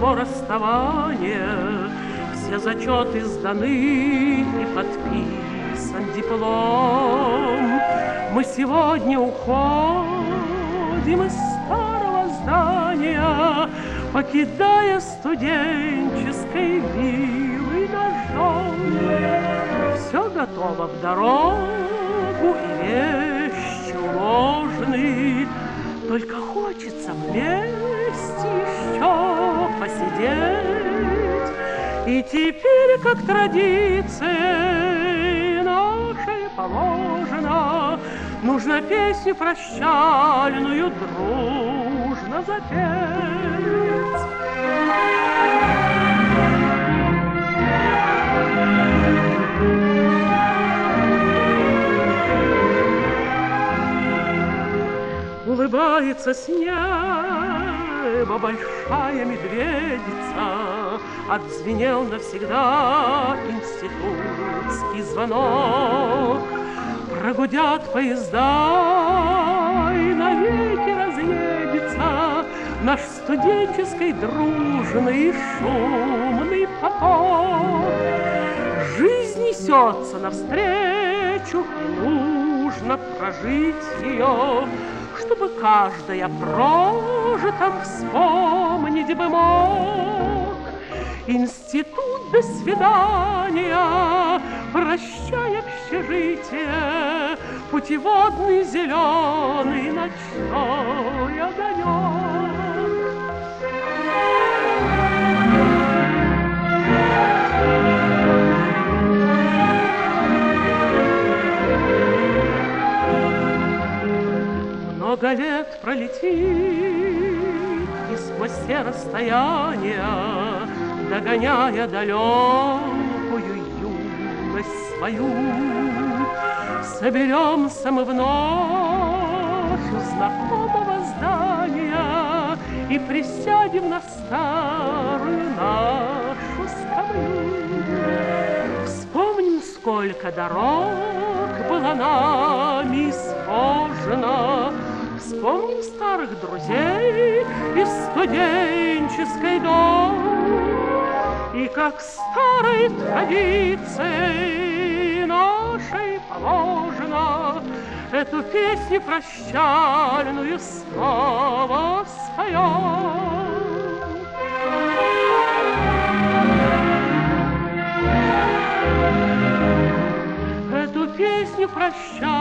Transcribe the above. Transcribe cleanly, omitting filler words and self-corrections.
торжество расставания, все зачеты сданы и подписан диплом. Мы сегодня уходим из старого здания, покидая студенческой виллы наш дом. Все готово в дорогу и вещи уложены, только хочется вместе еще посидеть. И теперь, как традиция нашей положена, нужно песню прощальную дружно запеть. Улыбается с неба большая медведица, отзвенел навсегда институтский звонок. Прогудят поезда, и навеки разъедется наш студенческий дружный и шумный поток. Жизнь несется навстречу, и нужно прожить ее, чтобы каждая прожитом вспомнить бы мог. Институт, до свидания, прощай общежитие, путеводный зеленый ночной огонек. Много лет пролетит, и сквозь все расстояния, догоняя далекую юность свою, соберемся мы вновь у знакомого здания и присядем на старую нашу скамью. Вспомним, сколько дорог было нами исхожено, вспомним старых друзей из студенческой дом. И как старой традиции нашей положено, эту песню прощальную снова споем. Эту песню прощальную